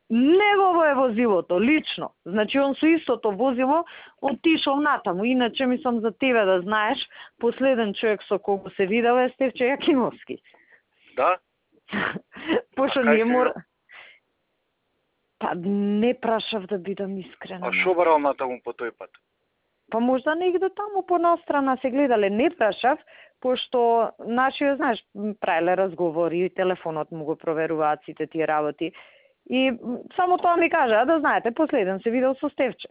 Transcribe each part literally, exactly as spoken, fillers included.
негово е возилото, лично. Значи, он со истото возило отишол натаму. Иначе, мислам за тебе да знаеш, последен човек со кого се видел е Стефче Јакимовски. Да? Пошто ние мора... Па не прашав да бидам искрена. А шо барал натаму по тој пат? Па можда негде таму по настрана се гледале, не прашав, пошто нашиот, знаеш, правеле разговори, телефонот му го проверуваат сите тие работи. И само тоа ми кажа, да знаете, последен се видел со Стефче.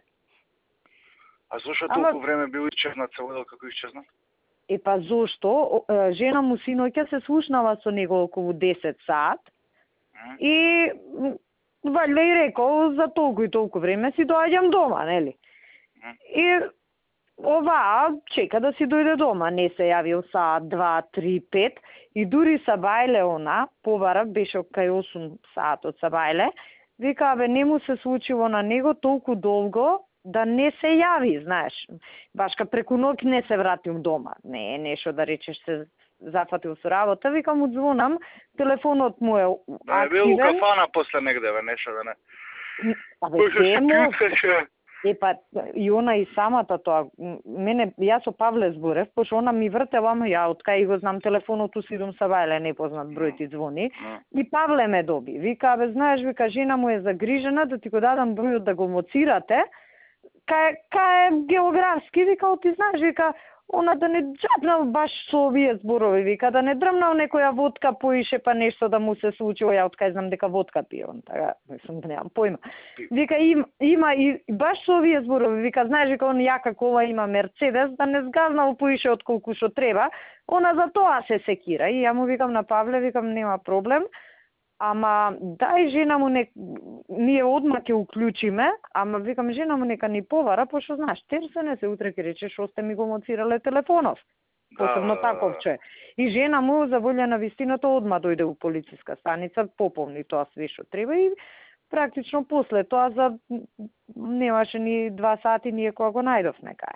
А зошто Ама... толку време бил исчезнат, се водел како исчезнат? Е па зошто? Жена му синоќа се слушнала со него околу десет саат mm. и ваljda и рекол за толку и толку време си доаѓам дома, нели? Mm. И оваа чека да си дојде дома, не се јавил саат, два, три, пет и дури Сабајле она, побара, беше кај осум саат од Сабајле, вика, бе, не му се случило на него толку долго да не се јави, знаеш. Башка преку ноќ не се вратил дома. Не е нешто да речеш се зафатил со работа, вика му звонам, телефонот му е активен. Да, е бил у кафана после негде, бе, нешто да не. Абе, се му... Е, па, и она и самата тоа, мене, јас со Павле зборев, пошто она ми вртела, ама ја, од кај го знам телефонот у Сидом Сабајле, непознат број ти звони, и Павле ме доби. Вика, бе, знаеш, вика, жена му е загрижена, да ти го дадам бројот да го моцирате, кај, кај географски, вика, ти знаеш, вика, она да не джапнал баш со овие зборови, вика, да не дрмнал некоја водка поише, па нешто да му се случило, ја откај знам дека водка пие, он така, мислам, немам појма. Вика, има, има и баш со овие зборови, вика, знаеш, вика, он ја како ова има Мерцедес, да не сгазнал поише од колку што треба, она за тоа се секира. И ја му викам на Павле, викам, нема проблем, ама дај жена му не... ние одма ќе уклучиме, ама викам жена му нека ни повара, пошто знаеш, терсене се утре ќе рече што сте ми го моцирале телефонов. Посебно да, таковче. И жена му за волја на вистината одма дојде у полициска станица, пополни тоа све што треба и практично после тоа за немаше ни два сати ние кога го најдовме кај.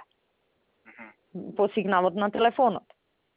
По сигналот на телефонот.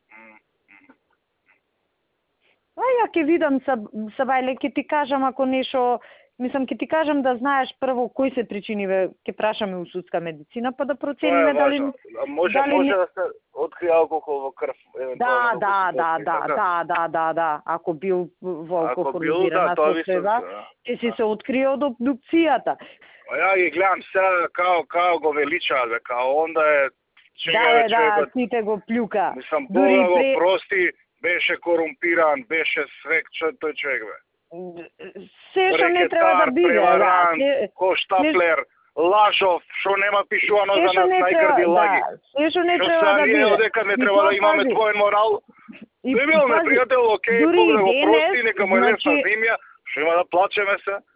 А ја ќе видам Сабајле, ќе ти кажам ако нешто, мислам ќе ти кажам да знаеш прво кои се причиниве, ќе прашаме у судска медицина па да процениме дали може дали може да се открие алкохол во крв евентуално. Да, да, да, да, да, да, да, да, ако бил во алкохолизирана состојба, ќе си се открие од обдукцијата. А ја ги гледам се као као го величаат, бе, као онда е чега да, да, сите го плюка. Мислам, Бога го прости, беше корумпиран, беше свек, тој човек, бе. Се што не треба да биде, да. Коштаплер, лажов, што нема пишувано за нас најгрди лаги. Се што не треба да биде. Што ние дека не треба да имаме двоен морал. Не бил непријател, окей, Бог да го прости, нека му е лесна земја, што има да плачеме се.